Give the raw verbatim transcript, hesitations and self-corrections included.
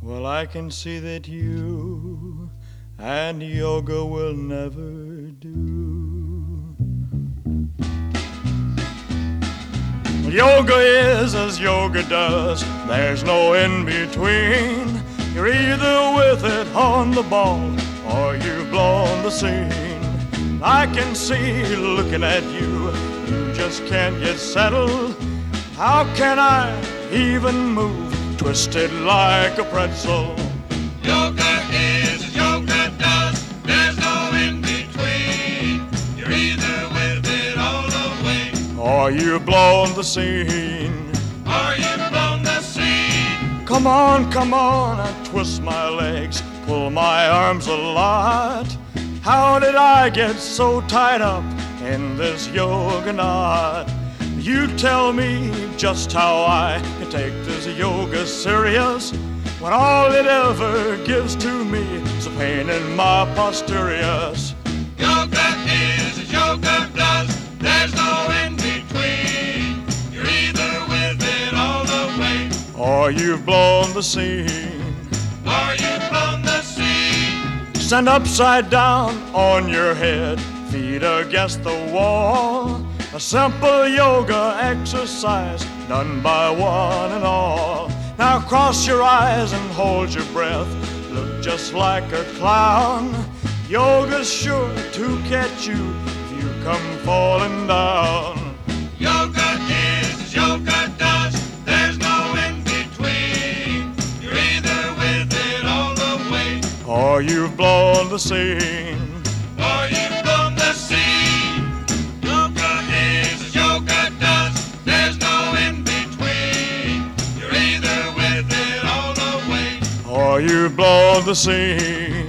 Well, I can see that you and yoga will never do. Well, yoga is as yoga does, there's no in between. You're either with it on the ball or you've blown the scene. I can see looking at you, you just can't get settled. How can I even move, twisted like a pretzel? Yoga is as yoga does, there's no in between. You're either with it all the way, or you've blown the scene. or you've blown the scene. Come on, come on, I twist my legs, pull my arms a lot. How did I get so tied up in this yoga knot? You tell me just how I can take this yoga serious, when all it ever gives to me is a pain in my posteriors. Yoga is as yoga does, there's no in between. You're either with it all the way, Or you've blown the scene. or you've blown the scene. Stand upside down on your head, feet against the wall. A simple yoga exercise done by one and all. Now cross your eyes and hold your breath, look just like a clown. Yoga's sure to catch you if you come falling down. Yoga is as yoga does, there's no in between. You're either with it all the way, Or you've blown the scene. or you've blown the scene. Yoga is as yoga does, there's no in between. You're either with it all the way, Or you've blown the scene.